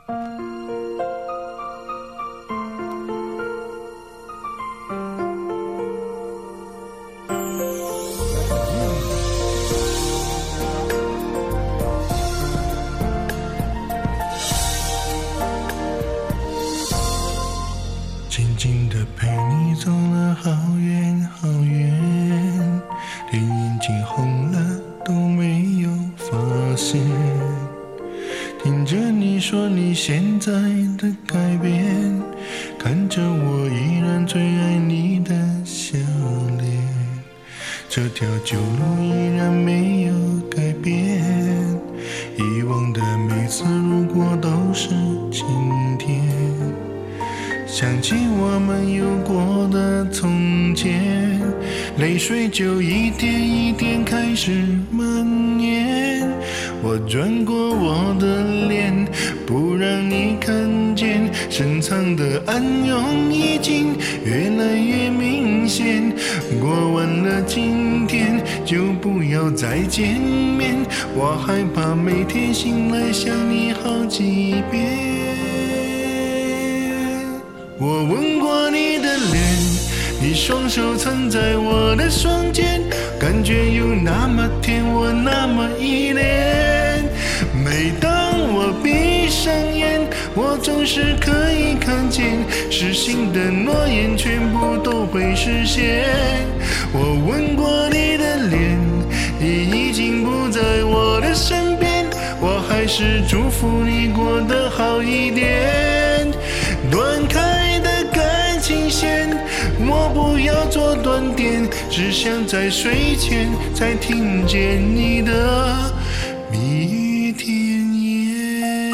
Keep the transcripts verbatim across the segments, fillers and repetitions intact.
静静地陪你走了好远好远，连眼睛红了都没有发现。听着你说你现在的改变，看着我依然最爱你的笑脸，这条旧路依然没有改变，以往的每次路过都是晴天。想起我们有过的从前，泪水就一点一点开始蔓延。我转过我的脸，不让你看见，深藏的暗涌已经越来越明显。过完了今天，就不要再见面，我害怕每天醒来想你好几遍。我吻过你的脸，你双手曾在我的双肩，感觉有那么甜，我那么依恋。每当我闭上眼，我总是可以看见，失信的诺言全部都会实现。我吻过你的脸，你已经不在我的身边，我还是祝福你过得好一点。断开的感情线，我不要做断点，只想在睡前才听见你的蜜语甜言。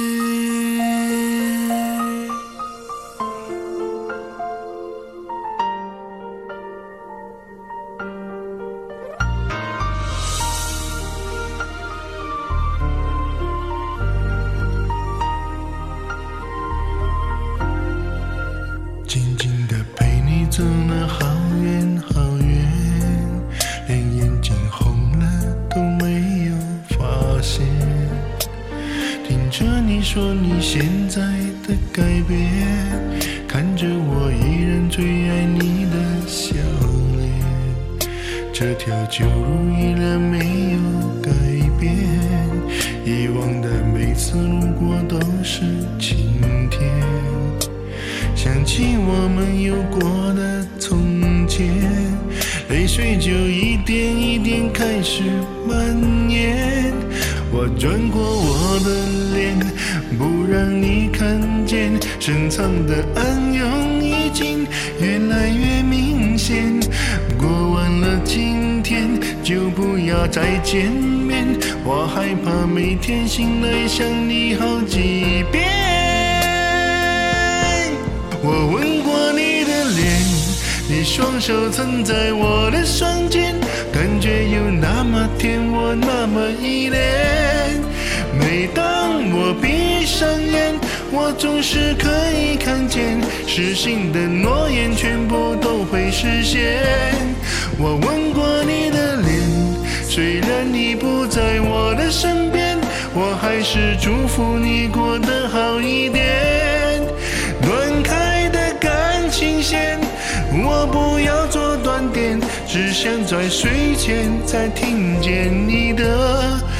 静静地陪你走了好远好远，连眼睛红了都没有发现。听着你说你现在的改变，看着我依然最爱你的笑脸，这条旧路依然没有改变，以往的每次路过都是晴天。想起我们有过的从前，泪水就一点一点开始蔓延。我转过我的脸，不让你看见，深藏的暗涌已经越来越明显。过完了今天，就不要再见面，我害怕每天醒来想你好几遍。我吻过你的脸，你双手曾在我的双肩，感觉有那么甜，我那么依恋。每当我闭上眼，我总是可以看见，失信的诺言全部都会实现。我吻过你的脸，虽然你不在我的身边，我还是祝福你过得好一点。断开的感情线，我不要做断点，只想在睡前再听见你的